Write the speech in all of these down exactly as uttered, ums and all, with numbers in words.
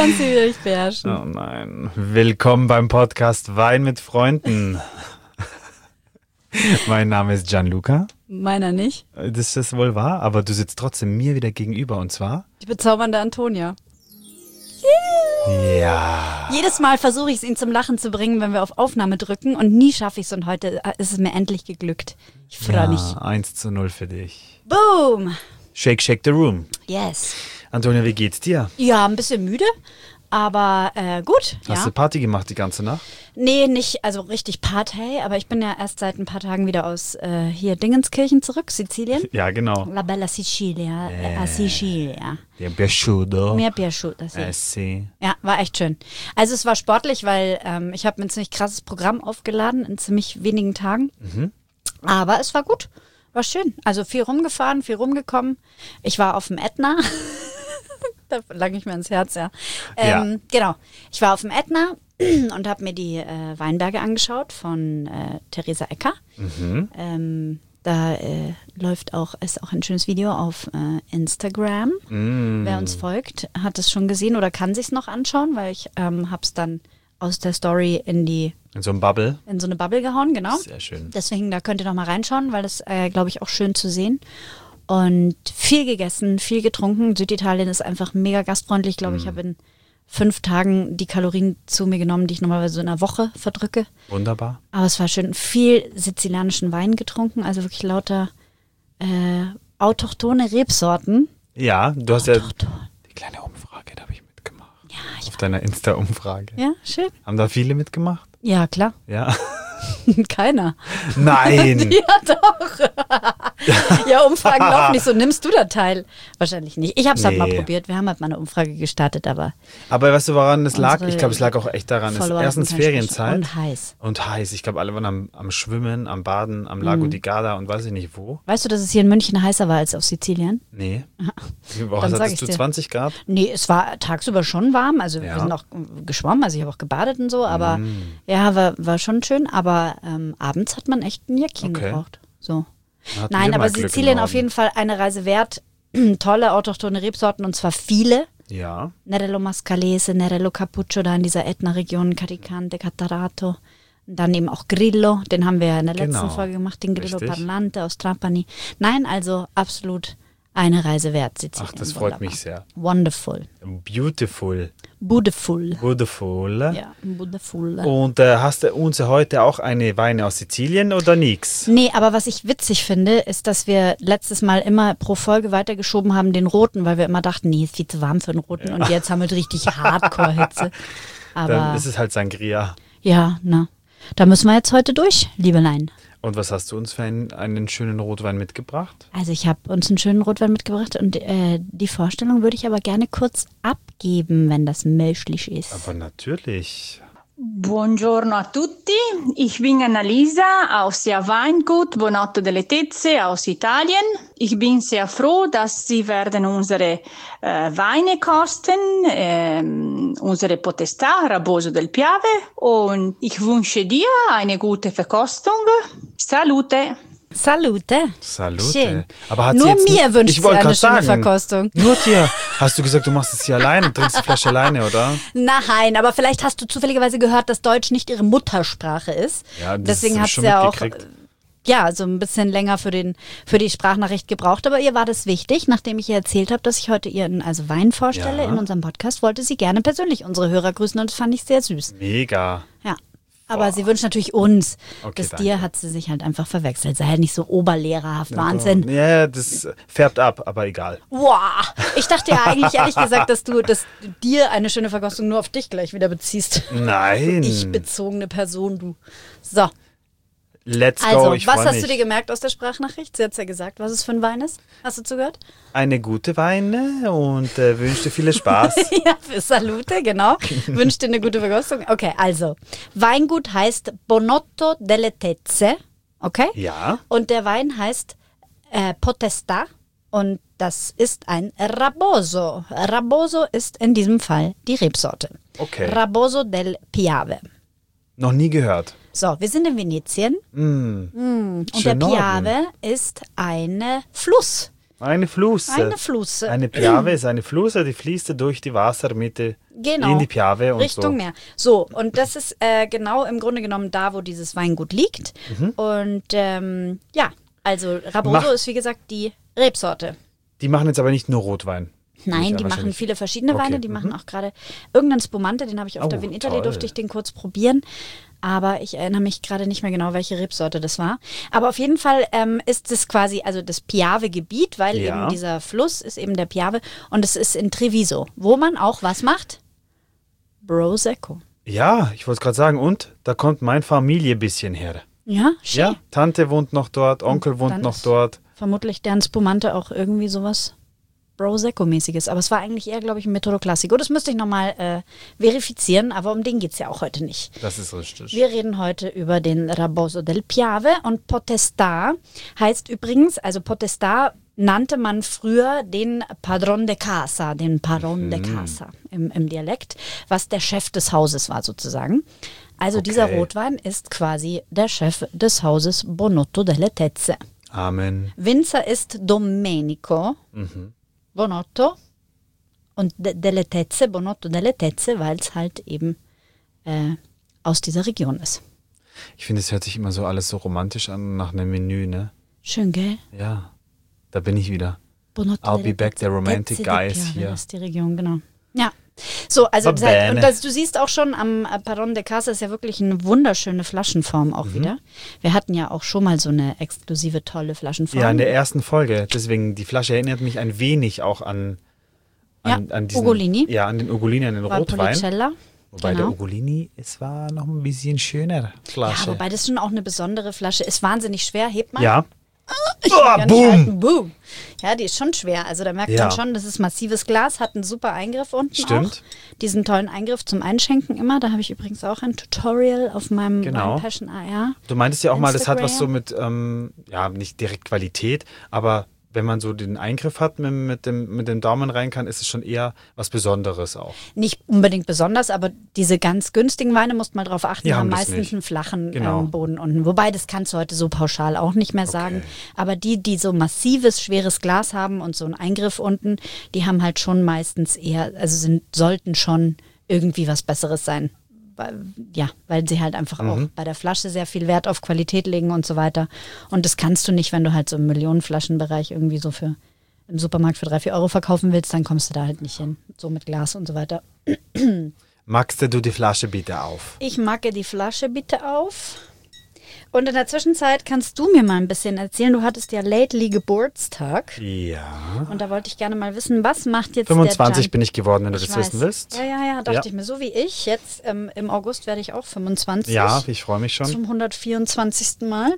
kannst du wieder nicht beherrschen. Oh nein. Willkommen beim Podcast Wein mit Freunden. Mein Name ist Gianluca. Meiner nicht. Das ist wohl wahr, aber du sitzt trotzdem mir wieder gegenüber und zwar? Die bezaubernde Antonia. Ja. Jedes Mal versuche ich es, ihn zum Lachen zu bringen, wenn wir auf Aufnahme drücken und nie schaffe ich es und heute ist es mir endlich geglückt. Ich freue ja, mich. eins zu null für dich. Boom! Shake, shake the room. Yes. Antonia, wie geht's dir? Ja, ein bisschen müde, aber äh, gut. Hast ja. du Party gemacht die ganze Nacht? Nee, nicht, also richtig Party, aber ich bin ja erst seit ein paar Tagen wieder aus äh, hier Dingenskirchen zurück, Sizilien. Ja, genau. La bella Sicilia, Eh. a Sicilia. Mi è piaciuto. Mi è piaciuto, sì. Eh, sì. Ja, war echt schön. Also es war sportlich, weil ähm, ich habe mir ein ziemlich krasses Programm aufgeladen in ziemlich wenigen Tagen. Mhm. Aber es war gut, war schön. Also viel rumgefahren, viel rumgekommen. Ich war auf dem Ätna. Da lag ich mir ins Herz, ja. Ähm, Ja. Genau. Ich war auf dem Ätna und habe mir die äh, Weinberge angeschaut von äh, Theresa Ecker. Mhm. Ähm, da äh, läuft auch, ist auch ein schönes Video auf äh, Instagram. Mm. Wer uns folgt, hat es schon gesehen oder kann sich es noch anschauen, weil ich ähm, habe es dann aus der Story in die In so einem Bubble. in so eine Bubble gehauen, genau. Sehr schön. Deswegen, da könnt ihr noch mal reinschauen, weil das, äh, glaube ich, auch schön zu sehen. Und viel gegessen, viel getrunken. Süditalien ist einfach mega gastfreundlich. Ich glaube, ich habe in fünf Tagen die Kalorien zu mir genommen, die ich normalerweise so in einer Woche verdrücke. Wunderbar. Aber es war schön. Viel sizilianischen Wein getrunken, also wirklich lauter äh, autochthone Rebsorten. Ja, du hast ja Autochton. die kleine Umfrage, da habe ich mitgemacht. Ja, ich, Auf deiner Insta-Umfrage. ja, schön. Haben da viele mitgemacht? Ja, klar. Ja. Keiner. Nein. Ja, doch. Ja, Umfragen laufen nicht so. Nimmst du da teil? Wahrscheinlich nicht. Ich habe es halt mal Nee. probiert. Wir haben halt mal eine Umfrage gestartet, aber Aber weißt du, woran es lag? Unsere Ich glaube, es lag auch echt daran. Es ist Follower erstens hatten keine Ferienzeit. Sprecher. Und heiß. Und heiß. Ich glaube, alle waren am, am Schwimmen, am Baden, am Lago di Garda und weiß ich nicht wo. Weißt du, dass es hier in München heißer war als auf Sizilien? Nee. Dann Was sag hattest ich's du? dir. zwanzig Grad? Nee, es war tagsüber schon warm. Also Ja. wir sind auch geschwommen. Also ich habe auch gebadet und so. Aber ja, war, war schon schön. Aber ähm, abends hat man echt ein Jäckchen Okay. gebraucht. So. Hatten Nein, wir aber mal Glück im Sizilien auf Norden. jeden Fall eine Reise wert. Tolle autochthone Rebsorten und zwar viele. Ja. Nerello Mascalese, Nerello Cappuccio, da in dieser Ätna-Region, Caricante, Catarato. Und dann eben auch Grillo, den haben wir ja in der letzten Genau. Folge gemacht, den Grillo Richtig. Parlante aus Trapani. Nein, also absolut eine Reise wert, Sizilien. Ach, das freut Wunderbar. mich sehr. Wonderful. Beautiful. Beautiful. Beautiful. Ja, beautiful. Und äh, hast du uns heute auch eine Weine aus Sizilien oder nix? Nee, aber was ich witzig finde, ist, dass wir letztes Mal immer pro Folge weitergeschoben haben den roten, weil wir immer dachten, nee, ist viel zu warm für den roten und jetzt haben wir richtig Hardcore-Hitze. Dann Aber ist es halt Sangria. ja, na, da müssen wir jetzt heute durch, Liebelein. Und was hast du uns für einen, einen schönen Rotwein mitgebracht? Also ich habe uns einen schönen Rotwein mitgebracht und äh, die Vorstellung würde ich aber gerne kurz abgeben, wenn das möglich ist. Aber natürlich. Buongiorno a tutti, ich bin Annalisa aus der Weingut Bonotto delle Tezze aus Italien. Ich bin sehr froh, dass Sie werden unsere äh, Weine kosten, ähm, unsere Potestà Raboso del Piave und ich wünsche dir eine gute Verkostung. Salute! Salute. Salute. Schön. Aber hat Nur sie jetzt mir nicht- wünscht ich sie wollte eine grad schöne sagen, Verkostung. Nur dir. Hast du gesagt, du machst es hier alleine, trinkst die Flasche alleine, oder? Nein, aber vielleicht hast du zufälligerweise gehört, dass Deutsch nicht ihre Muttersprache ist. Ja, das Deswegen hab hat ich sie schon ja auch mitgekriegt. ja, so ein bisschen länger für, den, für die Sprachnachricht gebraucht. Aber ihr war das wichtig, nachdem ich ihr erzählt habe, dass ich heute ihren also Wein vorstelle Ja. in unserem Podcast, wollte sie gerne persönlich unsere Hörer grüßen und das fand ich sehr süß. Mega. Ja. Aber sie wünscht natürlich uns. Okay, das danke. dir hat sie sich halt einfach verwechselt. Sei halt nicht so oberlehrerhaft. Wahnsinn. Ja, das färbt ab, aber egal. Wow. Ich dachte ja eigentlich ehrlich gesagt, dass du, dass du dir eine schöne Verkostung nur auf dich gleich wieder beziehst. Nein. Ich bezogene Person, du. So, Let's go, also, ich was freu hast mich. du dir gemerkt aus der Sprachnachricht? Sie hat es ja gesagt, was es für ein Wein ist. Hast du zugehört? Eine gute Weine und äh, wünsche dir viel Spaß. Ja, für Salute, genau. Wünsche dir eine gute Verkostung. Okay, also, Weingut heißt Bonotto delle Tezze, okay? Ja. Und der Wein heißt äh, Potestà und das ist ein Raboso. Raboso ist in diesem Fall die Rebsorte. Okay. Raboso del Piave. Noch nie gehört. So, wir sind in Venetien Mm. und Schön der Norden. Piave ist ein Fluss. Eine Flusse. Eine Flusse. Eine Piave ist eine Flusse, die fließt durch die Wassermitte Genau. in die Piave und Richtung so. Meer. So, und das ist äh, genau im Grunde genommen da, wo dieses Weingut liegt. Mhm. Und ähm, ja, also Raposo Mach- ist wie gesagt die Rebsorte. Die machen jetzt aber nicht nur Rotwein. Nein, Ja, die machen wahrscheinlich. viele verschiedene Okay, Weine. Die machen mhm. auch gerade irgendeinen Spumante, den habe ich auf Oh, der Wien Italy, toll. durfte ich den kurz probieren. Aber ich erinnere mich gerade nicht mehr genau, welche Rebsorte das war. Aber auf jeden Fall ähm, ist es quasi, also das Piave-Gebiet, weil Ja. eben dieser Fluss ist eben der Piave und es ist in Treviso, wo man auch was macht? Prosecco. Ja, ich wollte es gerade sagen. Und da kommt mein Familie ein bisschen her. Ja, schön. Ja, Tante wohnt noch dort, Onkel wohnt dann noch ist- dort. Vermutlich deren Spumante auch irgendwie sowas Prosecco-mäßiges. Aber es war eigentlich eher, glaube ich, ein Metodo Classico. Das müsste ich nochmal äh, verifizieren, aber um den geht es ja auch heute nicht. Das ist richtig. Wir reden heute über den Raposo del Piave und Potestà heißt übrigens, also Potestà nannte man früher den Padron de Casa, den Padron de Casa im, im Dialekt, was der Chef des Hauses war sozusagen. Also Okay. dieser Rotwein ist quasi der Chef des Hauses Bonotto delle Tezze. Amen. Winzer ist Domenico Bonotto und de, delle Tezze, Bonotto delle Tezze, weil es halt eben äh, aus dieser Region ist. Ich finde, es hört sich immer so alles so romantisch an nach einem Menü, ne? Schön, gell? Ja, da bin ich wieder. Bonotto I'll delle be back, the romantic Tezze di guy is Piave, here. Das ist die Region, genau. Ja. So, also Va das heißt, bene. und das, du siehst auch schon am äh, Padron de Casa ist ja wirklich eine wunderschöne Flaschenform auch Mhm. wieder. Wir hatten ja auch schon mal so eine exklusive, tolle Flaschenform. Ja, in der ersten Folge. Deswegen, die Flasche erinnert mich ein wenig auch an, an, Ja, an diesen, Ugolini. Ja, an den Ugolini, an den Rotwein. Valpolicella. Wobei genau. der Ugolini, es war noch ein bisschen schöner Ja, Flasche. wobei das schon auch eine besondere Flasche ist. Wahnsinnig schwer. Hebt mal. Ja. Ich Oh, kann gar nicht boom. halten. Boom. Ja, die ist schon schwer. Also da merkt Ja. man schon, das ist massives Glas, hat einen super Eingriff unten Stimmt. auch. Diesen tollen Eingriff zum Einschenken immer. Da habe ich übrigens auch ein Tutorial auf meinem Genau. Wine Passion A R. Du meintest ja auch mal, das hat was so Instagram. mit, ähm, ja, nicht direkt Qualität, aber wenn man so den Eingriff hat mit, mit, dem, mit dem Daumen rein kann, ist es schon eher was Besonderes auch. Nicht unbedingt besonders, aber diese ganz günstigen Weine, musst mal drauf achten, Die die haben haben das meistens nicht. einen flachen Genau. ähm, Boden unten. Wobei, das kannst du heute so pauschal auch nicht mehr sagen. Aber die, die so massives, schweres Glas haben und so einen Eingriff unten, die haben halt schon meistens eher, also sind, sollten schon irgendwie was Besseres sein. Weil- Ja, weil sie halt einfach auch bei der Flasche sehr viel Wert auf Qualität legen und so weiter. Und das kannst du nicht, wenn du halt so im Millionenflaschenbereich irgendwie so für im Supermarkt für drei, vier Euro verkaufen willst, dann kommst du da halt nicht hin. So mit Glas und so weiter. Magst du die Flasche bitte auf? Ich macke die Flasche bitte auf. Und in der Zwischenzeit kannst du mir mal ein bisschen erzählen. Du hattest ja lately Geburtstag. Ja. Und da wollte ich gerne mal wissen, was macht jetzt fünfundzwanzig der Gian- bin ich geworden, wenn du Ich das weiß. wissen willst. Ja, ja, ja, dachte Ja. ich mir. So wie ich. Jetzt ähm, im August werde ich auch fünfundzwanzig. Ja, ich freue mich schon. Zum hundertvierundzwanzigsten Mal.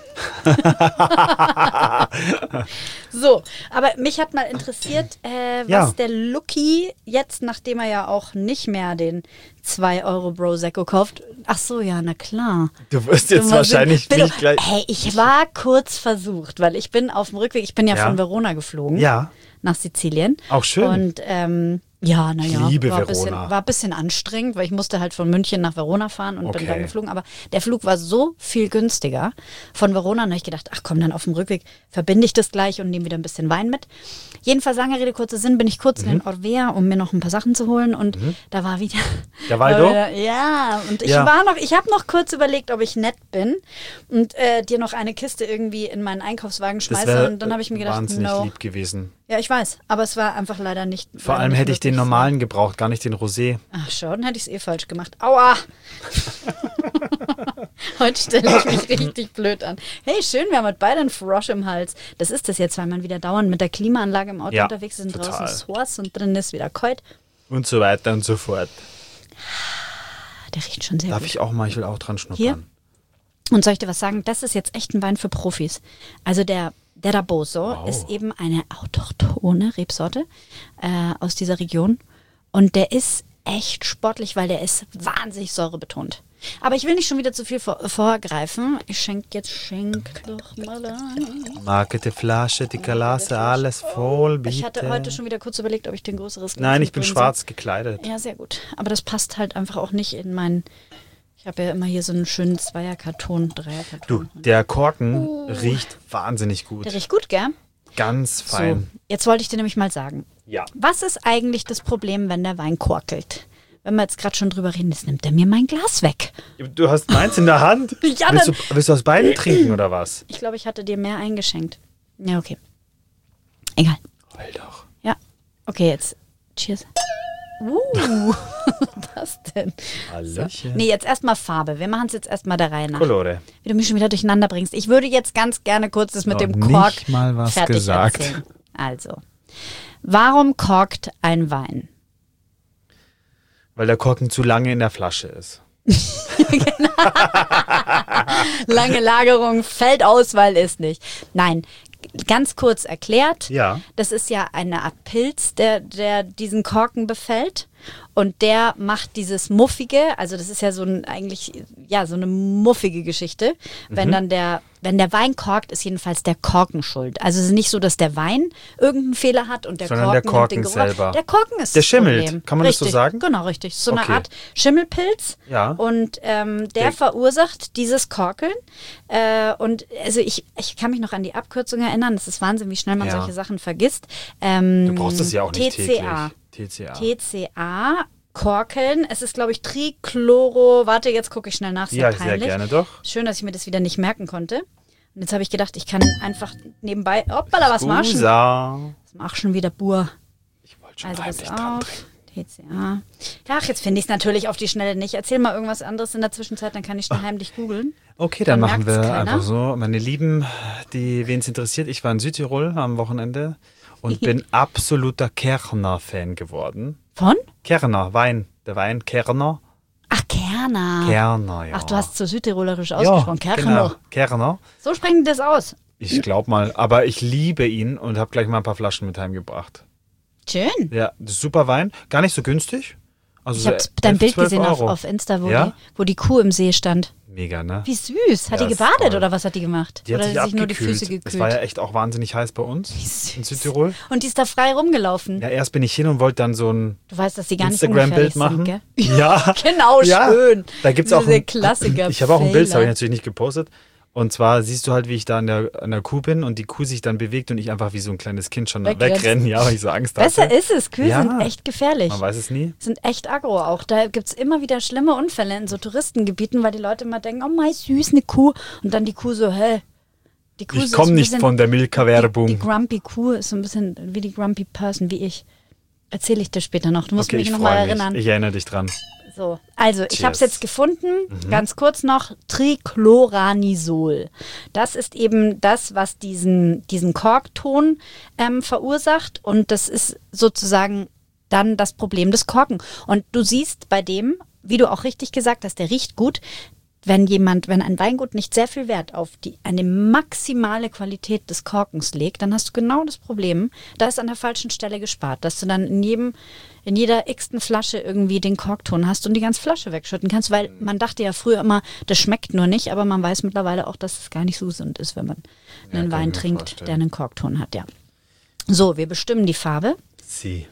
So, aber mich hat mal interessiert, äh, was Ja. der Lucky jetzt, nachdem er ja auch nicht mehr den zwei Euro Prosecco kauft. Ach so, ja, na klar. Du wirst jetzt Du wahrscheinlich bin, nicht gleich... Hey, ich war kurz versucht, weil ich bin auf dem Rückweg, ich bin ja, Ja. von Verona geflogen. Ja. Nach Sizilien. Auch schön. Und ähm, ja, naja, Ich liebe war, ein bisschen- Verona. war ein bisschen anstrengend, weil ich musste halt von München nach Verona fahren und bin Okay. dann geflogen. Aber der Flug war so viel günstiger von Verona. Und da habe ich gedacht, ach komm, dann auf dem Rückweg verbinde ich das gleich und nehme wieder ein bisschen Wein mit. Jedenfalls, lange Rede, kurzer Sinn, bin ich kurz Mhm. in den Orvea, um mir noch ein paar Sachen zu holen. Und da war wieder... Der Waldo? war wieder- Ja, und ich Ja. war noch, ich habe noch kurz überlegt, ob ich nett bin und äh, dir noch eine Kiste irgendwie in meinen Einkaufswagen Das schmeiße. wäre Und dann habe ich mir gedacht, wahnsinnig no. lieb gewesen. Ja, ich weiß, aber es war einfach leider nicht. Vor leider allem nicht hätte ich den möglich. normalen gebraucht, gar nicht den Rosé. Ach schon, hätte ich es eh falsch gemacht. Aua! Heute stelle ich mich richtig blöd an. Hey, schön, wir haben heute beide einen Frosch im Hals. Das ist das jetzt, weil man wieder dauernd mit der Klimaanlage im Auto Ja, unterwegs ist und total. draußen ist heiß und drin ist wieder kalt. Und so weiter und so fort. Der riecht schon sehr Darf gut. ich auch mal? Ich will auch dran schnuppern. Hier? Und soll ich dir was sagen? Das ist jetzt echt ein Wein für Profis. Also der, der Raposo Wow. ist eben eine autochthone Rebsorte äh, aus dieser Region. Und der ist echt sportlich, weil der ist wahnsinnig säurebetont. Aber ich will nicht schon wieder zu viel vor, vorgreifen. Ich schenke jetzt, schenk doch mal ein. Marke die Flasche, die Galasse, alles voll, bitte. Ich hatte heute schon wieder kurz überlegt, ob ich den größeres Glas Nein, ich bin mitbringen schwarz gekleidet. soll. Ja, sehr gut. Aber das passt halt einfach auch nicht in meinen... Ich habe ja immer hier so einen schönen Zweierkarton, Du, Dreierkarton. der Korken riecht wahnsinnig gut. Der riecht gut, gell? Ganz fein. So, jetzt wollte ich dir nämlich mal sagen, Ja. was ist eigentlich das Problem, wenn der Wein korkelt? Wenn wir jetzt gerade schon drüber reden, jetzt nimmt er mir mein Glas weg. Du hast meins in der Hand. Ja, willst, dann- du, willst du aus beiden trinken oder was? Ich glaube, ich hatte dir mehr eingeschenkt. Ja, okay. Egal. Heul doch. Ja. Okay, jetzt. Cheers. Uh, was denn? Hallöchen. Nee, jetzt erstmal Farbe. Wir machen es jetzt erstmal der Reihe nach. Colore. Wie du mich schon wieder durcheinander bringst. Ich würde jetzt ganz gerne kurz das mit Noch dem Kork nicht mal was fertig gesagt. erzählen. Also, warum korkt ein Wein? Weil der Korken zu lange in der Flasche ist. Lange Lagerung, Feldauswahl ist nicht. Nein, ganz kurz erklärt. Ja. Das ist ja eine Art Pilz, der, der diesen Korken befällt. Und der macht dieses Muffige, also das ist ja so ein eigentlich, ja, so eine muffige Geschichte. Wenn Mhm. dann der, wenn der Wein korkt, ist jedenfalls der Korken schuld. Also es ist nicht so, dass der Wein irgendeinen Fehler hat und der Sondern Korken, der Korken nimmt den Geruch. selber. Der Korken ist Der das schimmelt. Problem. Kann man das so Richtig. sagen? Genau, richtig. So eine Okay. Art Schimmelpilz. Ja. Und ähm, der, Der- verursacht dieses Korkeln. Äh, und also ich, ich kann mich noch an die Abkürzung erinnern. Es ist Wahnsinn, wie schnell man Ja. solche Sachen vergisst. Ähm, Du brauchst es ja auch nicht T C A. täglich. T C A. T C A, Korkeln. Es ist, glaube ich, Trichloro. Warte, jetzt gucke ich schnell nach. Sehr Ja, sehr peinlich. gerne doch. Schön, dass ich mir das wieder nicht merken konnte. Und jetzt habe ich gedacht, ich kann einfach nebenbei. Hoppala, was machst du? Scusa. Was machst du schon wieder, Bur? Ich wollte schon Also heimlich pass dran auf. trinken. T C A. Ach, jetzt finde ich es natürlich auf die Schnelle nicht. Erzähl mal irgendwas anderes in der Zwischenzeit, dann kann ich schnell heimlich googeln. Okay, dann, Dann machen merkt's wir keiner. einfach so. Meine Lieben, die wen es interessiert, ich war in Südtirol am Wochenende und bin absoluter Kerner-Fan geworden. Von? Kerner, Wein. Der Wein Kerner. Ach, Kerner. Kerner, ja. Ach, du hast so südtirolerisch ja, ausgesprochen. Kerner. genau. Kerner. So sprechen die das aus. Ich glaube mal, aber ich liebe ihn und habe gleich mal ein paar Flaschen mit heimgebracht. Schön. Ja, das ist super Wein, gar nicht so günstig. Also Ich so habe dein elf, Bild zwölf gesehen auf, Euro. auf Insta, wo, Ja? die, wo die Kuh im See stand. Mega, ne? Wie süß. Hat Ja, die ist gebadet toll. oder was hat die gemacht? Die hat oder sich hat sie sich nur die abgekühlt. Füße gekühlt? Es war ja echt auch wahnsinnig heiß bei uns süß. in Südtirol. Und die ist da frei rumgelaufen. Ja, erst bin ich hin und wollte dann so ein Du weißt, dass die gar nicht Instagram-Bild ungefährlich machen. sind, gell? Ja, Genau, ja. schön. Da gibt's auch Diese ein, Klassiker. Ich habe auch ein Bild, das habe ich Fehler. natürlich nicht gepostet. Und zwar siehst du halt, wie ich da an der, an der Kuh bin und die Kuh sich dann bewegt und ich einfach wie so ein kleines Kind schon Wegrennst. wegrenne, ja, weil ich so Angst hatte. Besser ist es. Kühe Ja. sind echt gefährlich. Man weiß es nie. Sind echt aggro auch. Da gibt es immer wieder schlimme Unfälle in so Touristengebieten, weil die Leute immer denken, oh mein süß, eine Kuh. Und dann die Kuh so, hä? Die Kuh Ich ist komme ein nicht bisschen- von der Die, die Milka-Werbung. Grumpy Kuh ist so ein bisschen wie die Grumpy Person, wie ich. Erzähle ich dir später noch. Du musst Okay, mich ich nochmal freue mich. erinnern. Ich erinnere dich dran. So, also ich habe es Cheers. jetzt gefunden, ganz kurz noch, Trichloranisol. Das ist eben das, was diesen, diesen Korkton ähm, verursacht und das ist sozusagen dann das Problem des Korken. Und du siehst bei dem, wie du auch richtig gesagt hast, der riecht gut. Wenn jemand, wenn ein Weingut nicht sehr viel Wert auf die, eine maximale Qualität des Korkens legt, dann hast du genau das Problem, da ist an der falschen Stelle gespart, dass du dann in jedem, in jeder x-ten Flasche irgendwie den Korkton hast und die ganze Flasche wegschütten kannst, weil man dachte ja früher immer, das schmeckt nur nicht, aber man weiß mittlerweile auch, dass es gar nicht so gesund ist, wenn man Ja, einen kann ich Wein mir trinkt, vorstellen. der einen Korkton hat, ja. So, wir bestimmen die Farbe. Sie.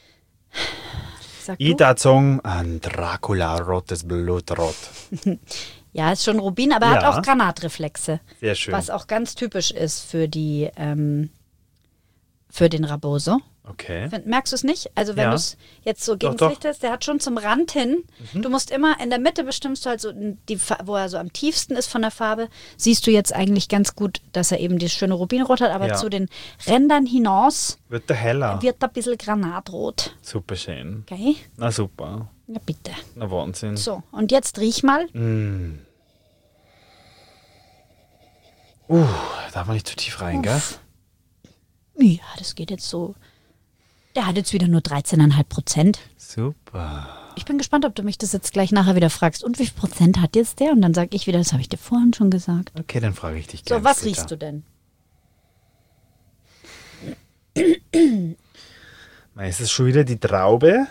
Sag du. Ida Zong an Dracula, rotes Blutrot. Ja, ist schon Rubin, aber er hat Ja. auch Granatreflexe. Sehr schön. Was auch ganz typisch ist für die, ähm, für den Raboso. Okay. Find- Merkst du es nicht? Also wenn Ja. du es jetzt so Doch, gegen doch. Licht hast, der hat schon zum Rand hin. Du musst immer, in der Mitte bestimmst du halt so, die, Fa- wo er so am tiefsten ist von der Farbe, siehst du jetzt eigentlich ganz gut, dass er eben dieses schöne Rubinrot hat, aber Ja. zu den Rändern hinaus Wird der heller. wird er ein bisschen Granatrot. Super schön. Okay? Na super. Na bitte. Na Wahnsinn. So, und jetzt riech mal. Mm. Uh, darf man nicht zu tief rein, gell? Ja, das geht jetzt so. Der hat jetzt wieder nur dreizehn Komma fünf Prozent. Super. Ich bin gespannt, ob du mich das jetzt gleich nachher wieder fragst. Und wie viel Prozent hat jetzt der? Und dann sage ich wieder, das habe ich dir vorhin schon gesagt. Okay, dann frage ich dich So, gern was später. riechst du denn? Na, ist es schon wieder die Traube?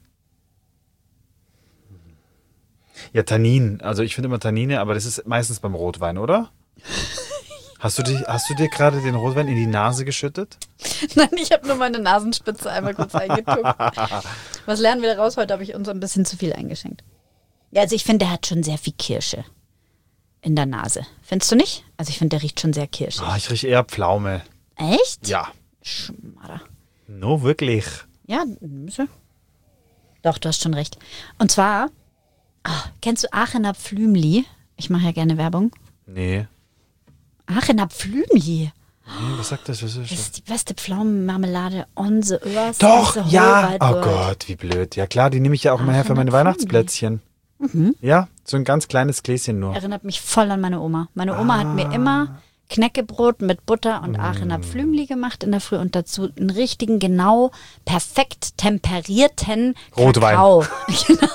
Ja, Tannin. Also ich finde immer Tannine, aber das ist meistens beim Rotwein, oder? Hast du, dich, hast du dir gerade den Rotwein in die Nase geschüttet? Nein, ich habe nur meine Nasenspitze einmal kurz eingeguckt. Was lernen wir daraus? Heute habe ich uns ein bisschen zu viel eingeschenkt. Ja, also ich finde, der hat schon sehr viel Kirsche in der Nase. Findest du nicht? Also ich finde, der riecht schon sehr kirschig. Ah, ich rieche eher Pflaume. Echt? Ja. Schmarrer. No, wirklich. Ja, so. Doch, du hast schon recht. Und zwar, oh, kennst du Aachener Pflümli? Ich mache ja gerne Werbung. Nee. Aachener Pflümli. Nee, was sagt das? Was ist Das das? ist die beste Pflaumenmarmelade on the earth. Doch, in the ja. whole wide Oh world. Gott, wie blöd. Ja klar, die nehme ich ja auch immer her für meine Aachener Weihnachtsplätzchen. Mhm. Ja, so ein ganz kleines Gläschen nur. Erinnert mich voll an meine Oma. Meine Oma Ah. hat mir immer Knäckebrot mit Butter und Mm. Aachener Pflümli gemacht in der Früh und dazu einen richtigen, genau, perfekt temperierten Rotwein. Kakao. Genau.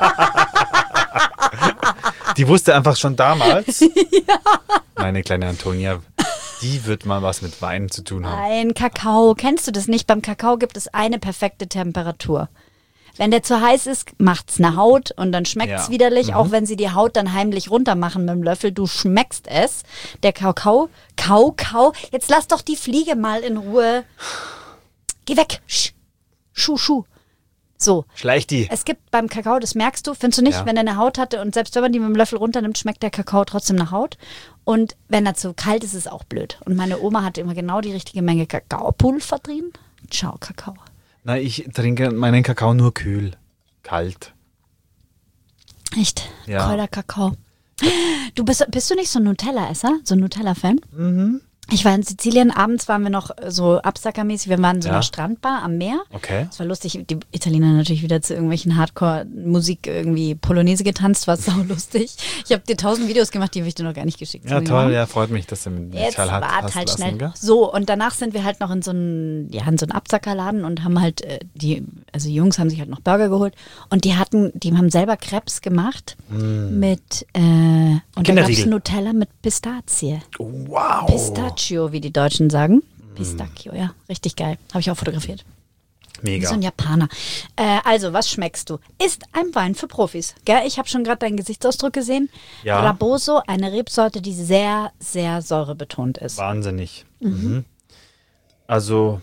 Die wusste einfach schon damals. Ja. Meine kleine Antonia, die wird mal was mit Wein zu tun haben. Ein Kakao. Kennst du das nicht? Beim Kakao gibt es eine perfekte Temperatur. Wenn der zu heiß ist, macht's eine Haut und dann schmeckt's Ja. widerlich, auch wenn sie die Haut dann heimlich runtermachen mit dem Löffel. Du schmeckst es. Der Kakao, Kau, Kau. Jetzt lass doch die Fliege mal in Ruhe. Geh weg. Sch. Schuh, Schuh. So. Schleich die. Es gibt beim Kakao, das merkst du, findest du nicht, Ja. wenn er eine Haut hatte und selbst wenn man die mit dem Löffel runternimmt, schmeckt der Kakao trotzdem nach Haut. Und wenn er zu kalt ist, ist es auch blöd. Und meine Oma hatte immer genau die richtige Menge Kakaopulver drin. Ciao, Kakao. Na, ich trinke meinen Kakao nur kühl. Kalt. Echt? Ja. Kalter Kakao. Du bist, bist du nicht so ein Nutella-Esser? So ein Nutella-Fan? Mhm. Ich war in Sizilien, abends waren wir noch so absackermäßig, wir waren in so Ja. einer Strandbar am Meer. Okay. Es war lustig, die Italiener natürlich wieder zu irgendwelchen Hardcore-Musik irgendwie Polonaise getanzt, war sau lustig. Ich habe dir tausend Videos gemacht, die habe ich dir noch gar nicht geschickt. Ja, Sorry, toll. Mama. Ja, freut mich, dass du mit mir Jetzt Teil hat, wart hast halt lassen, schnell. gell? So, und danach sind wir halt noch in so einen, ja, in so einen Absackerladen und haben halt, äh, die, also die Jungs haben sich halt noch Burger geholt und die hatten, die haben selber Crepes gemacht mit, äh, und da gab es Kinderriegel. Nutella mit Pistazie. Wow. Pistachio, wie die Deutschen sagen. Pistachio, ja, richtig geil. Habe ich auch fotografiert. Wie Mega. so ein Japaner. Äh, also, was schmeckst du? Ist ein Wein für Profis. Gell? Ich habe schon gerade deinen Gesichtsausdruck gesehen. Ja. Raboso, eine Rebsorte, die sehr, sehr säurebetont ist. Wahnsinnig. Mhm. Also,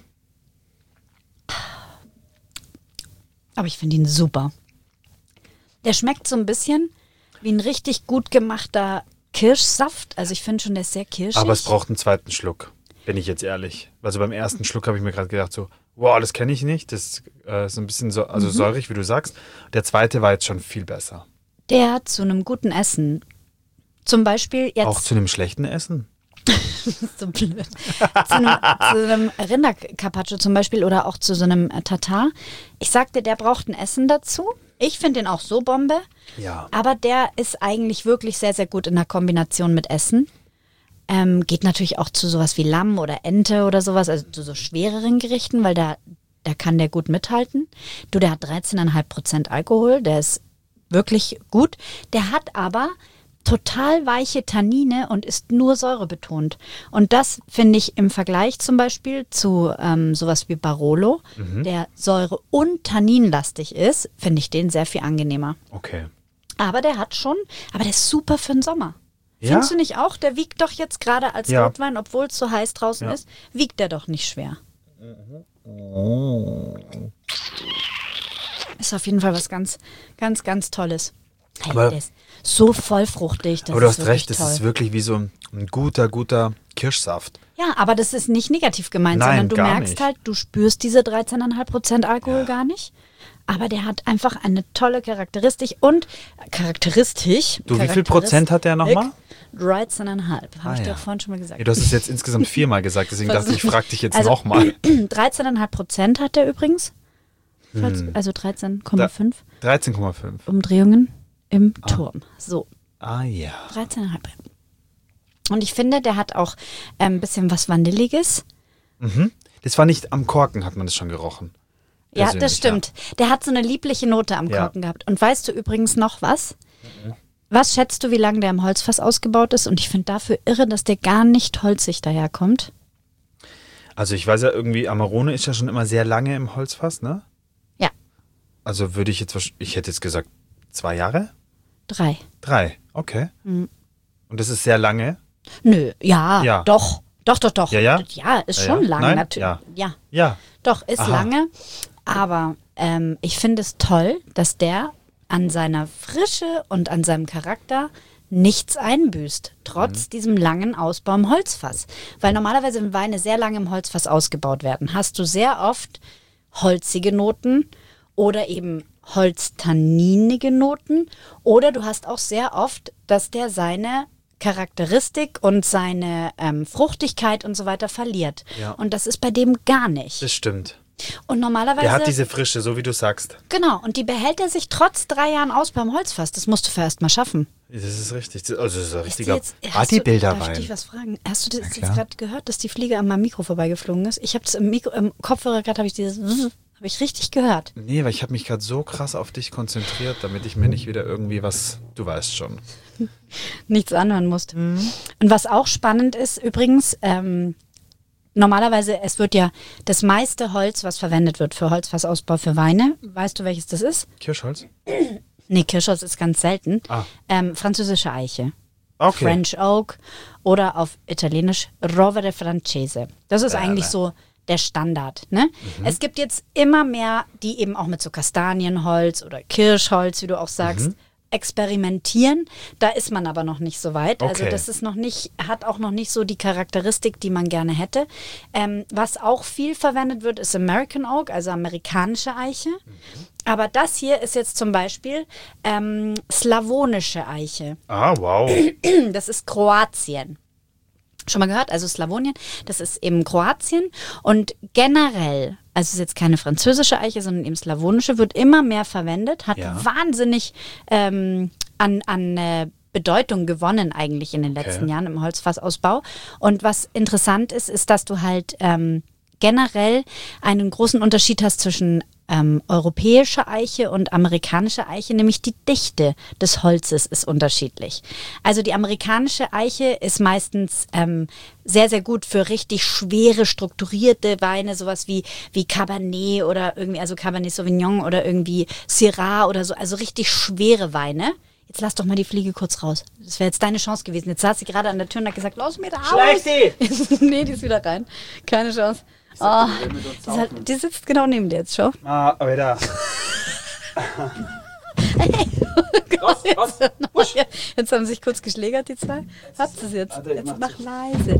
Aber ich finde ihn super. Der schmeckt so ein bisschen wie ein richtig gut gemachter Kirschsaft. Also ich finde schon, der ist sehr kirschig. aber es braucht einen zweiten Schluck, bin ich jetzt ehrlich. Also beim ersten Schluck habe ich mir gerade gedacht so, wow, das kenne ich nicht. Das äh, ist ein bisschen so, also säurig, wie du sagst. Der zweite war jetzt schon viel besser. Der zu einem guten Essen. Zum Beispiel jetzt. Auch zu einem schlechten Essen. so blöd. zu einem, zu einem Rindercarpaccio zum Beispiel oder auch zu so einem äh, Tatar. Ich sagte, der braucht ein Essen dazu. Ich finde den auch so Bombe. Ja. Aber der ist eigentlich wirklich sehr, sehr gut in der Kombination mit Essen. Ähm, geht natürlich auch zu sowas wie Lamm oder Ente oder sowas, also zu so schwereren Gerichten, weil da, da kann der gut mithalten. Du, der hat dreizehn Komma fünf Prozent Alkohol, der ist wirklich gut. Der hat aber total weiche Tannine und ist nur säurebetont. Und das finde ich im Vergleich zum Beispiel zu ähm, sowas wie Barolo, der säure- und tanninlastig ist, finde ich den sehr viel angenehmer. Okay. Aber der hat schon, aber der ist super für den Sommer. Ja? Findest du nicht auch? Der wiegt doch jetzt gerade als Ja. Rotwein, obwohl es so heiß draußen Ja. ist, wiegt der doch nicht schwer. Ist auf jeden Fall was ganz, ganz, ganz Tolles. Hey, Aber- der ist so vollfruchtig. Das Aber du ist hast recht, wirklich das ist toll. wirklich wie so ein, ein guter, guter Kirschsaft. Ja, aber das ist nicht negativ gemeint, Nein, sondern du gar merkst nicht. halt, du spürst diese dreizehn Komma fünf Prozent Alkohol Ja. gar nicht. Aber der hat einfach eine tolle Charakteristik und Charakteristik. Du, wie viel Prozent hat der nochmal? dreizehn Komma fünf. Habe Ah, ich dir ja. auch vorhin schon mal gesagt. Ja, du hast es jetzt insgesamt viermal gesagt, deswegen dachte ich, ich frage dich jetzt Also, nochmal. dreizehn Komma fünf Prozent hat der übrigens. Falls- Hm. Also dreizehn Komma fünf dreizehn Komma fünf. Umdrehungen im Turm. So, Ah ja. dreizehn Komma fünf. Und ich finde, der hat auch ein bisschen was Vanilliges. Das war nicht am Korken, hat man das schon gerochen. Ja, Persönlich, das stimmt. Der hat so eine liebliche Note am Ja. Korken gehabt. Und weißt du übrigens noch was? Was schätzt du, wie lange der im Holzfass ausgebaut ist? Und ich finde dafür irre, dass der gar nicht holzig daherkommt. Also ich weiß ja irgendwie, Amarone ist ja schon immer sehr lange im Holzfass, ne? Ja, Also würde ich jetzt, wahrsch- ich hätte jetzt gesagt, zwei Jahre? drei. Drei, okay. Mhm. Und das ist sehr lange? Nö, ja, Ja. doch. Doch, doch, doch. Ja, ja? Ja, ist Ja, schon ja. lang. Nein? Natürlich. Ja. ja. Ja. Doch, ist Aha. lange. Aber ähm, ich finde es toll, dass der an seiner Frische und an seinem Charakter nichts einbüßt, trotz mhm. diesem langen Ausbau im Holzfass. Weil normalerweise, wenn Weine sehr lange im Holzfass ausgebaut werden, hast du sehr oft holzige Noten oder eben holztanninige Noten oder du hast auch sehr oft, dass der seine Charakteristik und seine ähm, Fruchtigkeit und so weiter verliert. Ja. Und das ist bei dem gar nicht. Das stimmt. Und normalerweise... Der hat diese Frische, so wie du sagst. Genau, und die behält er sich trotz drei Jahren aus beim Holzfass. Das musst du erst mal schaffen. Das ist richtig. Also das ist ein richtiger Partybilderwein. Darf ich dich was fragen? Hast du das jetzt gerade gehört, dass die Fliege an meinem Mikro vorbeigeflogen ist? Ich habe es im, Mikro, im Kopfhörer gerade, habe ich dieses... Habe ich richtig gehört. Nee, weil ich habe mich gerade so krass auf dich konzentriert, damit ich mir nicht wieder irgendwie was... Du weißt schon. Nichts anhören musst. Mhm. Und was auch spannend ist, übrigens... Ähm, Normalerweise, es wird ja das meiste Holz, was verwendet wird für Holzfassausbau für Weine. Weißt du, welches das ist? Kirschholz? Nee, Kirschholz ist ganz selten. Ah. Ähm, französische Eiche. Okay. French Oak oder auf Italienisch Rovere Francese. Das ist äh, eigentlich so der Standard. Ne? Mhm. Es gibt jetzt immer mehr, die eben auch mit so Kastanienholz oder Kirschholz, wie du auch sagst, mhm. experimentieren. Da ist man aber noch nicht so weit. Okay. Also das ist noch nicht, hat auch noch nicht so die Charakteristik, die man gerne hätte. Ähm, was auch viel verwendet wird, ist American Oak, also amerikanische Eiche. Mhm. Aber das hier ist jetzt zum Beispiel ähm, slawonische Eiche. Ah, wow. Das ist Kroatien. Schon mal gehört? Also Slawonien, das ist eben Kroatien. Und generell, also es ist jetzt keine französische Eiche, sondern eben slawonische, wird immer mehr verwendet, hat ja. wahnsinnig ähm, an, an äh, Bedeutung gewonnen eigentlich in den letzten okay. Jahren im Holzfassausbau. Und was interessant ist, ist, dass du halt ähm, generell einen großen Unterschied hast zwischen ähm, europäischer Eiche und amerikanischer Eiche, nämlich die Dichte des Holzes ist unterschiedlich. Also die amerikanische Eiche ist meistens ähm, sehr, sehr gut für richtig schwere, strukturierte Weine, sowas wie, wie Cabernet oder irgendwie, also Cabernet Sauvignon oder irgendwie Syrah oder so, also richtig schwere Weine. Jetzt lass doch mal die Fliege kurz raus. Das wäre jetzt deine Chance gewesen. Jetzt saß sie gerade an der Tür und hat gesagt, los mir da raus. Schleich sie! Nee, die ist wieder rein. Keine Chance. Oh, die, halt, die sitzt genau neben dir jetzt, schau. Ah, aber da. Hey, raus, raus. Jetzt, jetzt haben sie sich kurz geschlägert, die zwei. Habt ihr es jetzt? Jetzt mach leise.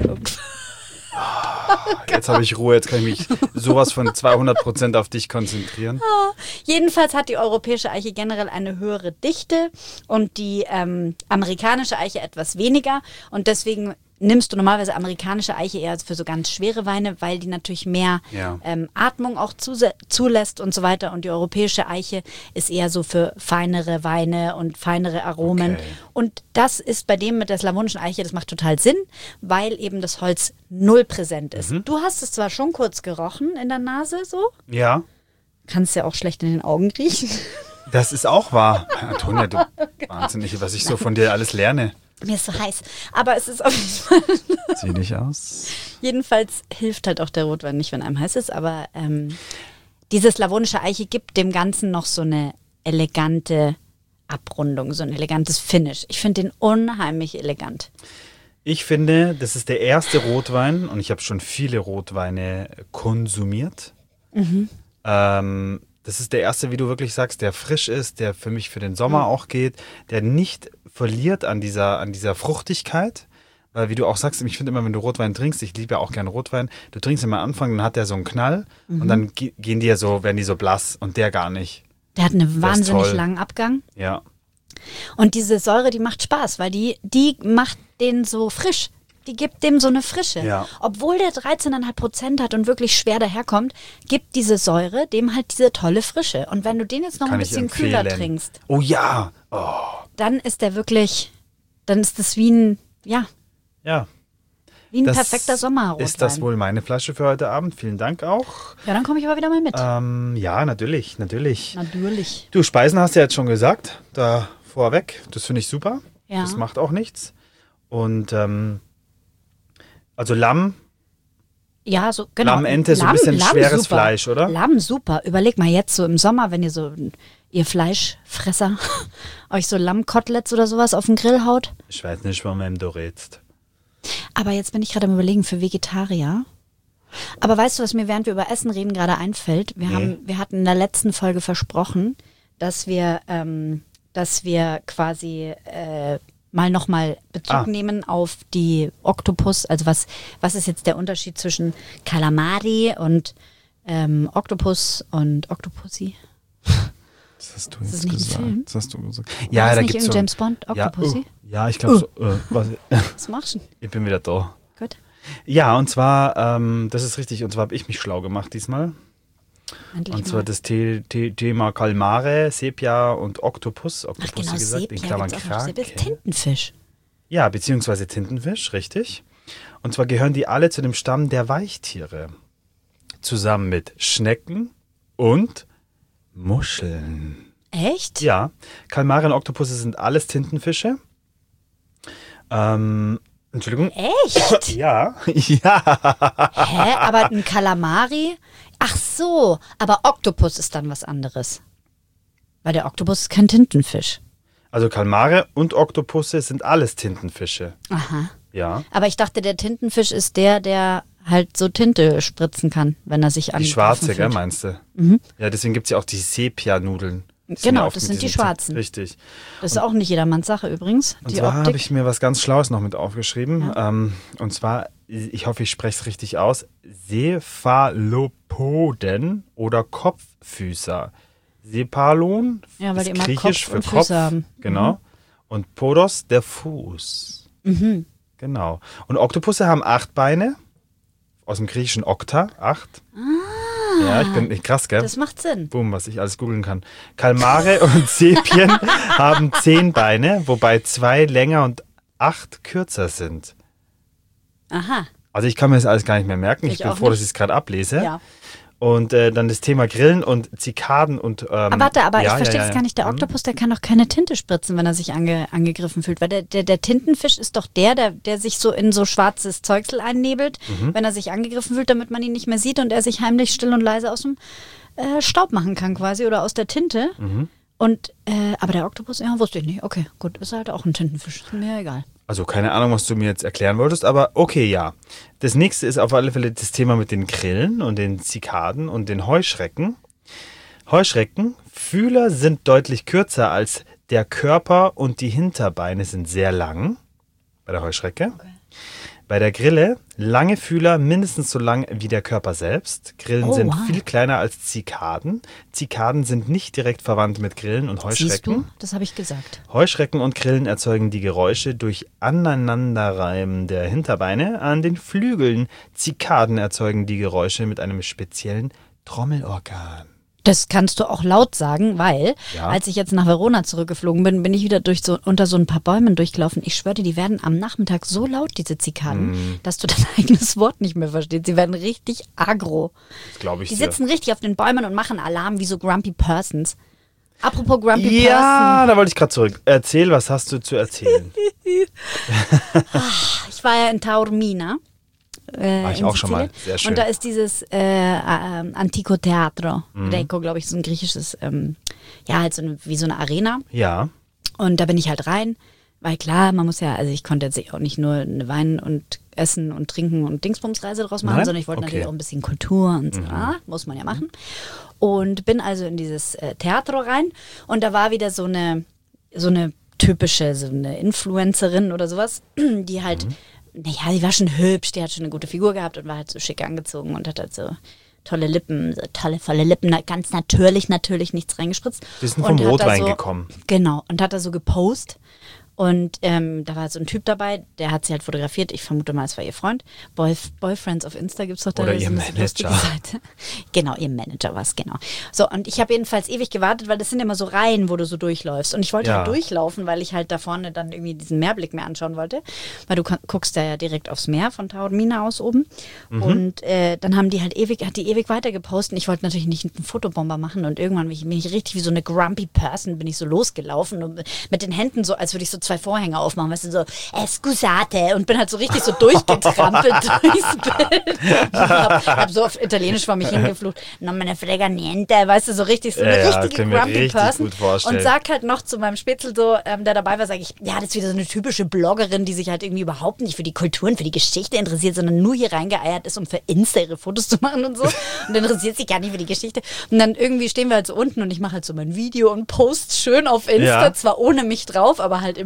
Jetzt habe ich Ruhe, jetzt kann ich mich sowas von zweihundert Prozent auf dich konzentrieren. Ah, jedenfalls hat die europäische Eiche generell eine höhere Dichte und die ähm, amerikanische Eiche etwas weniger. Und deswegen nimmst du normalerweise amerikanische Eiche eher für so ganz schwere Weine, weil die natürlich mehr ja. ähm, Atmung auch zuse- zulässt und so weiter. Und die europäische Eiche ist eher so für feinere Weine und feinere Aromen. Okay. Und das ist bei dem mit der slawonischen Eiche, das macht total Sinn, weil eben das Holz null präsent ist. Mhm. Du hast es zwar schon kurz gerochen in der Nase so. Ja. Kannst ja auch schlecht in den Augen riechen. Das ist auch wahr. Antonia, du wahnsinnig, was ich so von dir alles lerne. Mir ist so heiß. Aber es ist auf jeden Fall... Sieh dich aus. Jedenfalls hilft halt auch der Rotwein nicht, wenn einem heiß ist. Aber ähm, diese slawonische Eiche gibt dem Ganzen noch so eine elegante Abrundung, so ein elegantes Finish. Ich finde den unheimlich elegant. Ich finde, das ist der erste Rotwein und ich habe schon viele Rotweine konsumiert. Mhm. Ähm, das ist der erste, wie du wirklich sagst, der frisch ist, der für mich für den Sommer mhm. auch geht, der nicht verliert an dieser, an dieser Fruchtigkeit. Weil wie du auch sagst, ich finde immer, wenn du Rotwein trinkst, ich liebe ja auch gerne Rotwein, du trinkst immer am Anfang, dann hat der so einen Knall mhm. und dann ge- gehen die ja so, werden die so blass und der gar nicht. Der hat einen wahnsinnig langen Abgang. Ja. Und diese Säure, die macht Spaß, weil die, die macht den so frisch. Die gibt dem so eine Frische. Ja. Obwohl der dreizehn Komma fünf Prozent hat und wirklich schwer daherkommt, gibt diese Säure dem halt diese tolle Frische. Und wenn du den jetzt noch Kann ein bisschen kühler trinkst, oh ja, oh. dann ist der wirklich, dann ist das wie ein, ja, ja. wie ein das perfekter Sommerrotwein. Ist das wohl meine Flasche für heute Abend? Vielen Dank auch. Ja, dann komme ich aber wieder mal mit. Ähm, ja, natürlich, natürlich. Natürlich. Du, Speisen hast du ja jetzt schon gesagt, da vorweg. Das finde ich super. Ja. Das macht auch nichts. Und ähm, also Lamm, ja, so genau. Lamm, Ente, so ein bisschen Lamm, schweres super. Fleisch, oder? Lamm, super. Überleg mal jetzt so im Sommer, wenn ihr so, ihr Fleischfresser, euch so Lammkoteletts oder sowas auf den Grill haut. Ich weiß nicht, warum du redest. Aber jetzt bin ich gerade am Überlegen für Vegetarier. Aber weißt du, was mir, während wir über Essen reden, gerade einfällt? Wir, Nee. haben, wir hatten in der letzten Folge versprochen, dass wir, ähm, dass wir quasi äh, mal nochmal Bezug Ah. nehmen auf die Oktopus. Also was, was ist jetzt der Unterschied zwischen Kalamari und ähm, Oktopus und Oktopussi? Das hast du Ist jetzt das nicht ein gesagt. Film? Das hast du gesagt. War Ja, das da nicht gibt's in so. James Bond, Ja, Octopussy? oh, ja, ich glaube so. Äh, was, Was machst du denn? ich bin wieder da. Gut. Ja, und zwar, ähm, das ist richtig, und zwar habe ich mich schlau gemacht diesmal. Endlich Und zwar mal. das The The Thema Kalmare, Sepia und Oktopus. Ach Oktopus, genau, wie gesagt, in Sepia Klammern gibt's auch noch. Sepia ist Krake. Tintenfisch. Ja, beziehungsweise Tintenfisch, richtig. Und zwar gehören die alle zu dem Stamm der Weichtiere. Zusammen mit Schnecken und Muscheln. Echt? Ja, Kalmare und Oktopusse sind alles Tintenfische. Ähm, Entschuldigung. Echt? Ja, ja. Hä? Aber ein Kalamari? Ach so, aber Oktopus ist dann was anderes. Weil der Oktopus ist kein Tintenfisch. Also Kalmare und Oktopusse sind alles Tintenfische. Aha. Ja. Aber ich dachte, der Tintenfisch ist der, der halt so Tinte spritzen kann, wenn er sich Die angegriffen schwarze, gell, fühlt. meinst du? Ja, deswegen gibt es ja auch die Sepia-Nudeln. Die sind Genau, ja oft das mit sind die diesem schwarzen. Richtig. Das ist auch nicht jedermanns Sache übrigens, Und die zwar habe Optik. ich mir was ganz Schlaues noch mit aufgeschrieben. Ähm, und zwar, ich hoffe, ich spreche es richtig aus, Cephalopoden oder Kopffüßer. Cephalon Ja, weil ist die immer griechisch Kopf für und Kopf. Füße haben. Genau. Und Podos, der Fuß. Mhm. Genau. Und Oktopusse haben acht Beine. Aus dem griechischen Okta, acht. Ja, ich bin nicht krass, gell? Das macht Sinn. Boom, was ich alles googeln kann. Kalmare und Sepien haben zehn Beine, wobei zwei länger und acht kürzer sind. Aha. Also ich kann mir das alles gar nicht mehr merken. Ich, Ich bin auch froh, dass nicht. ich es gerade ablese. Ja. Und äh, dann das Thema Grillen und Zikaden und. Ähm, Aber warte, aber ja, ich verstehe ja, das ja. gar nicht. Der Hm. Oktopus, der kann doch keine Tinte spritzen, wenn er sich ange, angegriffen fühlt. Weil der, der, der Tintenfisch ist doch der, der, der sich so in so schwarzes Zeugsel einnebelt, Mhm. wenn er sich angegriffen fühlt, damit man ihn nicht mehr sieht und er sich heimlich still und leise aus dem äh, Staub machen kann quasi oder aus der Tinte. Mhm. Und, äh, aber der Oktopus, ja, wusste ich nicht. Okay, gut, ist halt auch ein Tintenfisch. Ist mir egal. Also keine Ahnung, was du mir jetzt erklären wolltest, aber okay, ja. Das nächste ist auf alle Fälle das Thema mit den Grillen und den Zikaden und den Heuschrecken. Heuschrecken, Fühler sind deutlich kürzer als der Körper und die Hinterbeine sind sehr lang bei der Heuschrecke. Bei der Grille lange Fühler, mindestens so lang wie der Körper selbst. Grillen Oh, sind wow. viel kleiner als Zikaden. Zikaden sind nicht direkt verwandt mit Grillen und Siehst Heuschrecken. du? Das habe ich gesagt. Heuschrecken und Grillen erzeugen die Geräusche durch Aneinanderreiben der Hinterbeine an den Flügeln. Zikaden erzeugen die Geräusche mit einem speziellen Trommelorgan. Das kannst du auch laut sagen, weil Ja. als ich jetzt nach Verona zurückgeflogen bin, bin ich wieder durch so, unter so ein paar Bäumen durchgelaufen. Ich schwöre dir, die werden am Nachmittag so laut, diese Zikaden, Mm. dass du dein eigenes Wort nicht mehr verstehst. Sie werden richtig aggro. Das glaube ich Die dir. sitzen richtig auf den Bäumen und machen Alarm wie so Grumpy Persons. Apropos Grumpy Ja, da wollte ich gerade zurück. Erzähl, was hast du zu erzählen? Person. Ich war ja in Taormina. Äh, War ich in auch schon mal. Sizilien. Sehr schön. Und da ist dieses äh, äh, Antico Teatro Mhm. Greco, glaube ich, so ein griechisches, ähm, ja, halt so eine, wie so eine Arena. Ja. Und da bin ich halt rein, weil klar, man muss ja, also ich konnte jetzt auch nicht nur eine Wein und Essen und Trinken und Dingsbumsreise draus machen, Nein? sondern ich wollte Okay. natürlich auch ein bisschen Kultur und so, ah, muss man ja machen. Und bin also in dieses äh, Theatro rein und da war wieder so eine, so eine typische, so eine Influencerin oder sowas, die halt, naja, die war schon hübsch, die hat schon eine gute Figur gehabt und war halt so schick angezogen und hat halt so tolle Lippen, so tolle, volle Lippen, na- ganz natürlich, natürlich nichts reingespritzt. Die sind Und vom hat da Rotwein so, gekommen. Genau, und hat da so gepostet. Und ähm, da war so ein Typ dabei, der hat sie halt fotografiert. Ich vermute mal, es war ihr Freund. Boy, Boyfriends auf Insta gibt es doch da. Oder so ihr eine lustige Manager. Seite. Genau, ihr Manager war es, genau. So, und ich habe jedenfalls ewig gewartet, weil das sind immer so Reihen, wo du so durchläufst. Und ich wollte Ja. halt durchlaufen, weil ich halt da vorne dann irgendwie diesen Meerblick mir anschauen wollte. Weil du kan- guckst da ja direkt aufs Meer von Taormina aus oben. Mhm. Und äh, dann haben die halt ewig, hat die ewig weiter gepostet. Ich wollte natürlich nicht einen Fotobomber machen. Und irgendwann bin ich, bin ich richtig wie so eine grumpy Person, bin ich so losgelaufen und mit den Händen so, als würde ich so zwei Vorhänge aufmachen. Weißt du, so, eh, scusate. Und bin halt so richtig so durchgetrampelt durchs Bild. Ich hab, hab so auf Italienisch vor mich hingeflucht. Non me ne frega niente. Weißt du, so richtig, so eine Ja, ja, richtige kann mir grumpy richtig Person. gut vorstellen. Und sag halt noch zu meinem Spätzl so, ähm, der dabei war, sage ich, ja, das ist wieder so eine typische Bloggerin, die sich halt irgendwie überhaupt nicht für die Kultur und für die Geschichte interessiert, sondern nur hier reingeeiert ist, um für Insta ihre Fotos zu machen und so. Und interessiert sich gar nicht für die Geschichte. Und dann irgendwie stehen wir halt so unten und ich mache halt so mein Video und post schön auf Insta, Ja. zwar ohne mich drauf, aber halt immerhin.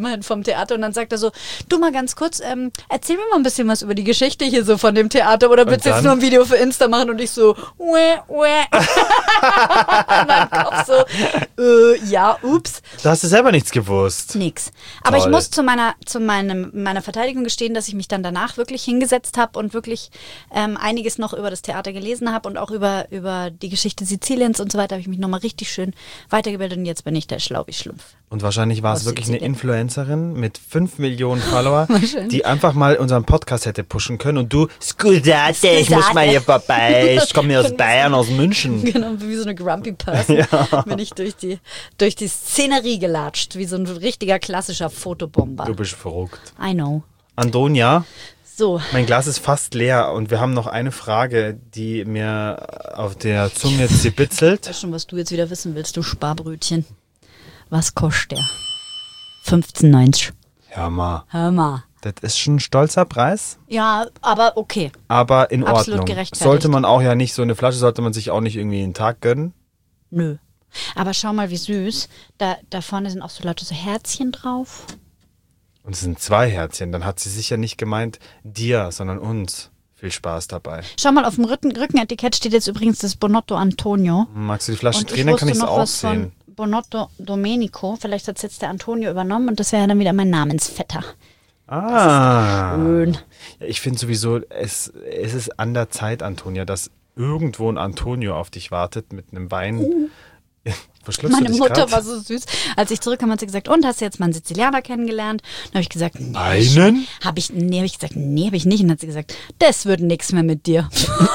immerhin vom Theater und dann sagt er so, du mal ganz kurz, ähm, erzähl mir mal ein bisschen was über die Geschichte hier so von dem Theater oder willst du jetzt nur ein Video für Insta machen und ich so, uäh, uäh. In meinem Kopf so, äh, ja, ups. Da hast du selber nichts gewusst. Nix. Aber Toll. ich muss zu meiner, zu meinem, meiner Verteidigung gestehen, dass ich mich dann danach wirklich hingesetzt habe und wirklich ähm, einiges noch über das Theater gelesen habe und auch über, über die Geschichte Siziliens und so weiter habe ich mich nochmal richtig schön weitergebildet und jetzt bin ich der Schlau wie Schlumpf. Und wahrscheinlich war es Aus wirklich eine Sizilien. Influencerin mit fünf Millionen Follower, Wahrscheinlich. die einfach mal unseren Podcast hätte pushen können und du, Scusate, ich muss mal hier vorbei, ich komme hier aus Bayern, aus München. Genau, wie so eine grumpy Person bin ich durch die, durch die Szenerie gelatscht, wie so ein richtiger klassischer Fotobomber. Du bist verrückt. I know. Antonia, So, mein Glas ist fast leer und wir haben noch eine Frage, die mir auf der Zunge ich zibitzelt. weiß schon, was du jetzt wieder wissen willst, du Sparbrötchen. Was kostet der? fünfzehn neunzig. Hör mal, Hör mal. das ist schon ein stolzer Preis, Ja, aber okay. aber in Absolut Ordnung. gerechtfertigt. Sollte man auch ja nicht, so eine Flasche sollte man sich auch nicht irgendwie einen Tag gönnen. Nö. Aber schau mal, wie süß. Da, da vorne sind auch so lauter so Herzchen drauf. Und es sind zwei Herzchen, dann hat sie sicher nicht gemeint dir, sondern uns. Viel Spaß dabei. Schau mal, auf dem Rücken, Rückenetikett steht jetzt übrigens das Bonotto Antonio. Magst du die Flasche Und drehen, dann kann ich es noch auch was sehen. von Bonotto Domenico. Vielleicht hat es jetzt der Antonio übernommen und das wäre ja dann wieder mein Namensvetter. Ah. Schön. Ja, ich finde sowieso, es, es ist an der Zeit, Antonia, dass irgendwo ein Antonio auf dich wartet mit einem Wein. Uh. Verschluckst Meine du dich Mutter grad? war so süß. Als ich zurückkam, hat sie gesagt, und hast du jetzt mal einen Sizilianer kennengelernt? Dann habe ich gesagt, nee. Einen? Habe ich, nee, habe ich gesagt, nee, habe ich nicht. Und dann hat sie gesagt, das wird nichts mehr mit dir.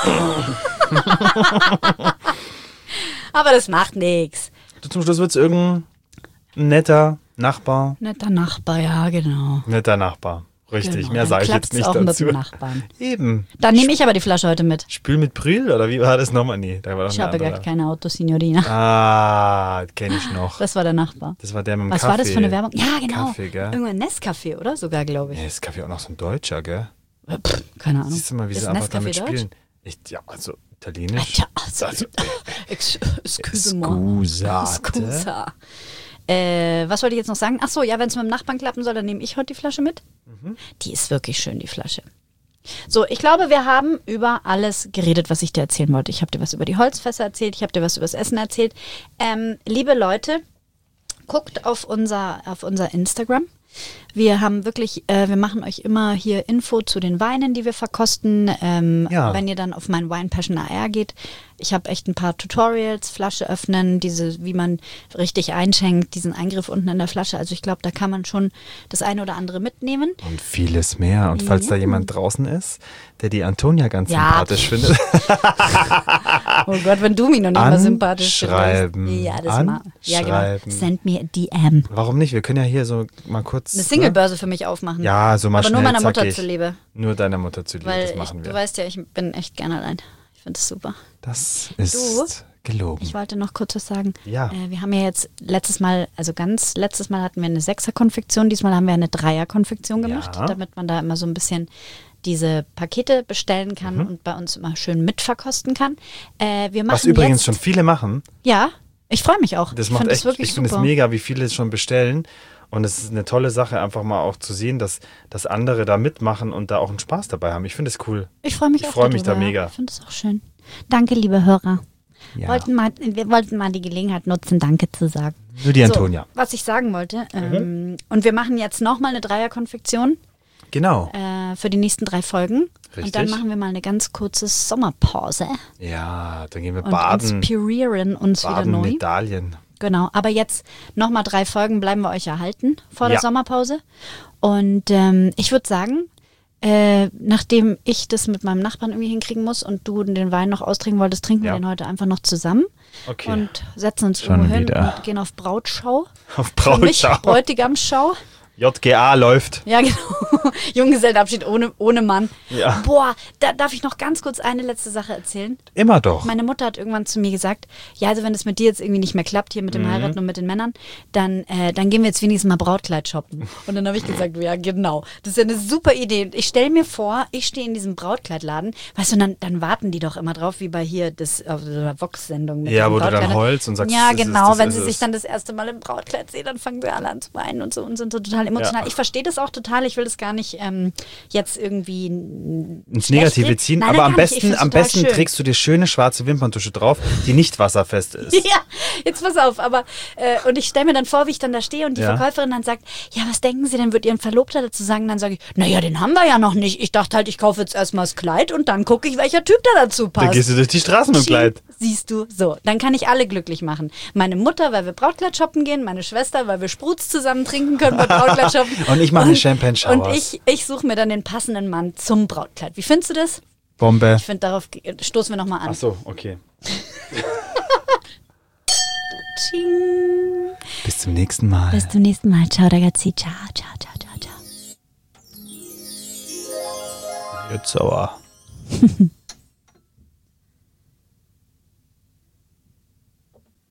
Aber das macht nichts. Du, zum Schluss wird es irgendein netter Nachbar. Netter Nachbar, ja, genau. Netter Nachbar. Richtig, Genau, mehr dann sage ich jetzt klappt's nicht auch mit dazu. dem Nachbarn. Eben. Dann nehme ich aber die Flasche heute mit. Spül mit Brühl oder wie war das nochmal? Nee, da war doch Ich eine habe gar andere. keine Auto, Signorina. Ah, kenne ich noch. Das war der Nachbar. Das war der mit dem Was Kaffee. war das für eine Werbung? Ja, genau. Kaffee, gell? Irgendein Nescafé, oder? Sogar, glaube ich. Nee, ist Kaffee auch noch so ein Deutscher, gell? Pff, keine Ahnung. Siehst du mal, wie Ist sie einfach Nescafé damit Deutsch? spielen. Ich, ja, also italienisch. Ja, also, Also, ex- excuse-moi. Scusate. Scusa. Äh, was wollte ich jetzt noch sagen? Ach so, ja, wenn es mit dem Nachbarn klappen soll, dann nehme ich heute die Flasche mit. Mhm. Die ist wirklich schön, die Flasche. So, ich glaube, wir haben über alles geredet, was ich dir erzählen wollte. Ich habe dir was über die Holzfässer erzählt, ich habe dir was über das Essen erzählt. Ähm, liebe Leute, guckt auf unser, auf unser Instagram. Wir haben wirklich, äh, wir machen euch immer hier Info zu den Weinen, die wir verkosten. Ähm, Ja. Wenn ihr dann auf mein Wine Passion A R geht, ich habe echt ein paar Tutorials, Flasche öffnen, diese, wie man richtig einschenkt, diesen Eingriff unten in der Flasche. Also ich glaube, da kann man schon das eine oder andere mitnehmen. Und vieles mehr. Und falls da jemand draußen ist, der die Antonia ganz Ja. sympathisch findet, Oh Gott, wenn du mich noch nicht mal sympathisch Anschreiben. findest. Ja, das mal. Ja, genau. Anschreiben. Send me a D M. warum nicht? Wir können ja hier so mal kurz. Eine Singlebörse für mich aufmachen. Ja, so mal Aber nur schnell, meiner Mutter zackig. zuliebe. Nur deiner Mutter zuliebe, Weil das ich, machen du wir. weißt ja, ich bin echt gerne allein. Ich finde es super. Das ist gelogen. Ich wollte noch kurz was sagen. Ja. Äh, wir haben ja jetzt letztes Mal, also ganz letztes Mal hatten wir eine Sechser-Konfektion, diesmal haben wir eine Dreier-Konfektion gemacht, Ja. damit man da immer so ein bisschen diese Pakete bestellen kann Mhm. und bei uns immer schön mitverkosten kann. Äh, wir machen Was übrigens jetzt, schon viele machen. Ja, ich freue mich auch. Das ich macht find echt, wirklich ich finde es super. mega, wie viele es schon bestellen. Und es ist eine tolle Sache, einfach mal auch zu sehen, dass, dass andere da mitmachen und da auch einen Spaß dabei haben. Ich finde es cool. Ich freue mich Ich auch freu mich da darüber, mega. Ja. Ich finde es auch schön. Danke, liebe Hörer. Ja. Wollten mal, wir wollten mal die Gelegenheit nutzen, Danke zu sagen. Nur die Antonia. So, was ich sagen wollte, Mhm. ähm, und wir machen jetzt nochmal eine Dreierkonfektion Genau. äh, für die nächsten drei Folgen. Und dann Richtig. machen wir mal eine ganz kurze Sommerpause Ja, dann gehen wir und baden. inspirieren uns Baden wieder neu. Medaillen. Genau, aber jetzt nochmal drei Folgen bleiben wir euch erhalten vor der Ja. Sommerpause. Und ähm, ich würde sagen, äh, nachdem ich das mit meinem Nachbarn irgendwie hinkriegen muss und du den Wein noch austrinken wolltest, trinken Ja. wir den heute einfach noch zusammen Okay. und setzen uns Schon irgendwo hin wieder. und gehen auf Brautschau. Auf Für mich Brautschau. Bräutigamsschau. J G A läuft. Ja, genau. Junggesellenabschied ohne, ohne Mann. Ja. Boah, da darf ich noch ganz kurz eine letzte Sache erzählen. Immer doch. Meine Mutter hat irgendwann zu mir gesagt, ja, also wenn es mit dir jetzt irgendwie nicht mehr klappt, hier mit dem Heiraten und mit den Männern, dann, äh, dann gehen wir jetzt wenigstens mal Brautkleid shoppen. Und dann habe ich gesagt, ja, genau. Das ist ja eine super Idee. Und ich stelle mir vor, ich stehe in diesem Brautkleidladen, weißt du, und dann, dann warten die doch immer drauf, wie bei hier das, auf der Vox-Sendung. mit Ja, den wo du dann Brautkleidern. heulst und sagst, ja, das ist- genau. das wenn ist sie es. sich dann das erste Mal im Brautkleid sehen, dann fangen sie alle an zu weinen und so und sind so total total emotional. Ja. Ich verstehe das auch total. Ich will das gar nicht ähm, jetzt irgendwie ins Negative ziehen. Nein, aber nein, am besten, am besten schön. trägst du dir schöne schwarze Wimperntusche drauf, die nicht wasserfest ist. Ja, jetzt pass auf. Aber äh, und ich stelle mir dann vor, wie ich dann da stehe und die Ja. Verkäuferin dann sagt, ja, was denken Sie denn, wird Ihren Verlobter dazu sagen? Dann sage ich, naja, den haben wir ja noch nicht. Ich dachte halt, ich kaufe jetzt erstmal das Kleid und dann gucke ich, welcher Typ da dazu passt. Dann gehst du durch die Straßen mit dem Kleid. Siehst du, so, dann kann ich alle glücklich machen. Meine Mutter, weil wir Brautkleid shoppen gehen, meine Schwester, weil wir Sprutz zusammen trinken können bei Brautkleid shoppen. Und ich mache Champagne Showers. Und ich, ich suche mir dann den passenden Mann zum Brautkleid. Wie findest du das? Bombe. Ich finde, darauf stoßen wir nochmal an. Ach so, okay. Tsching. Bis zum nächsten Mal. Bis zum nächsten Mal. Ciao, ragazzi. Ciao, ciao, ciao, ciao, ciao. Jetzt aber.